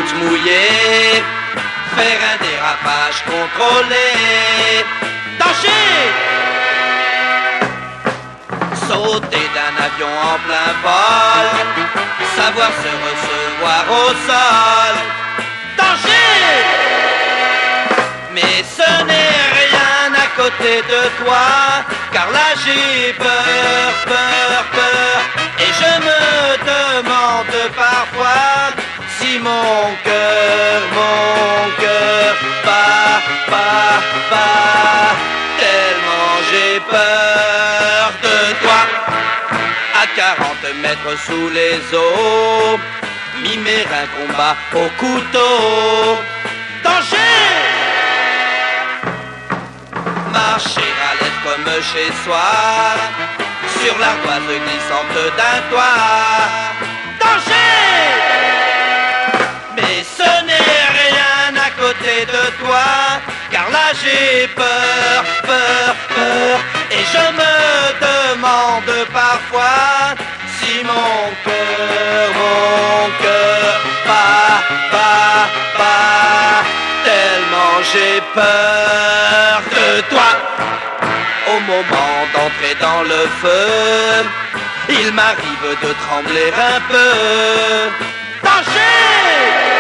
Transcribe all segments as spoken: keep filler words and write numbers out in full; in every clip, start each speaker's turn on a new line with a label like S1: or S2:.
S1: boots mouillés, faire un dérapage contrôlé. Danger! Sauter d'un avion en plein vol, savoir se recevoir au sol. Danger! Mais ce n'est rien à côté de toi, car là j'ai peur, peur, peur. Et je me demande parfois si mon cœur, mon cœur bat, bat, bat, tellement j'ai peur de toi. À quarante mètres sous les eaux, mimer un combat au couteau. Danger! Marcher à l'aide comme chez soi, sur l'ardoise glissante d'un toit. Danger! Mais ce n'est rien à côté de toi, car là j'ai peur, peur, peur. Et je me demande parfois si mon cœur, mon cœur bat, bat, bat, tellement j'ai peur de toi. Au moment d'entrer dans le feu, il m'arrive de trembler un peu. Danger!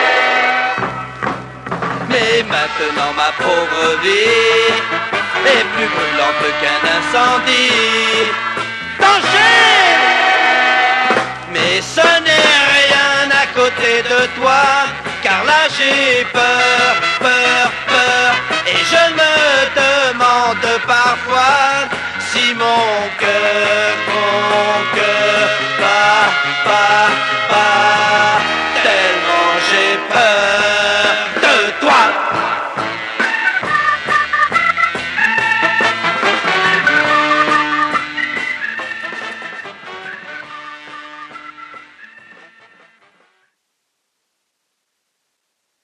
S1: Mais maintenant ma pauvre vie est plus brûlante qu'un incendie. Danger! Mais ce n'est rien à côté de toi, car là j'ai peur, peur, peur. Et je me demande parfois si mon cœur